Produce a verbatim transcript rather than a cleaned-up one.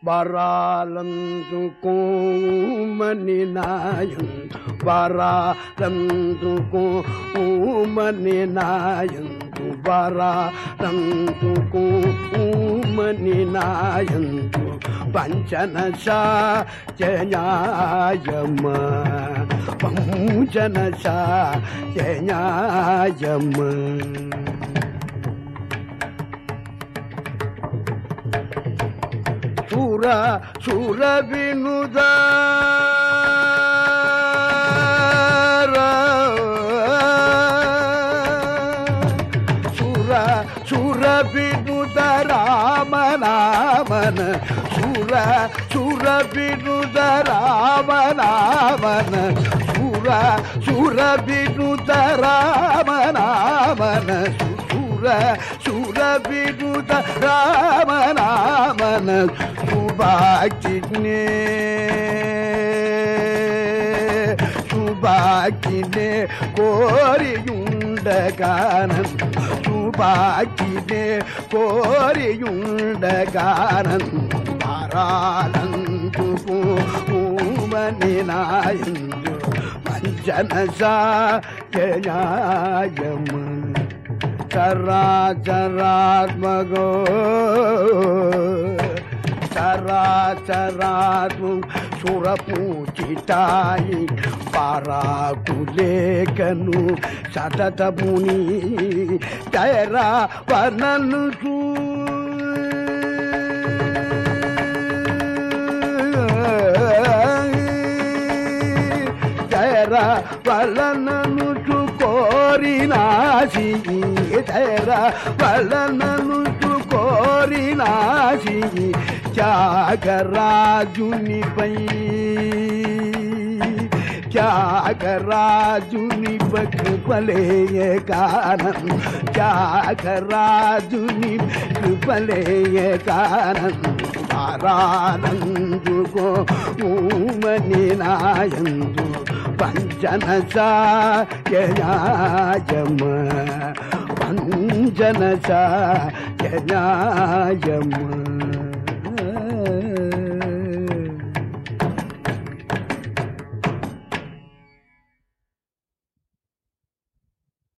వరాలందుకోమని నాయందు వరాలందుకోమని నాయందు వరాలందుకోమని నాయందు పంచన సాయనాయమ పంచన సాయనాయమ సుర సుర వినుద సుర సుర వినుద రామనామన సుర సుర వినుద రామనామన సుర సుర వినుద రామనామన సుర సుర వినుద రామనామన సుభాకినే సుభాకినే కోరియుండగానం సుభాకినే కోరియుండగానం వరాలందుకోమని నాయందు పంచన సాయనాయమ చరాచరాత్మగో చరాచరాత్మ సురపూజితాయి పరాకులేకను సతతముని తైరా వర్ణను తైరా వలనను కోరినాసి తైరా వలనను కోరినాసి త్యాగరాజునిపై త్యాగరాజుని కృపలేయ కానం త్యాగరాజుని కృపలేయ కానం వారానందుకో ఊమని నాయందు పంచన సాయనాయమ పంచన సాయనాయమ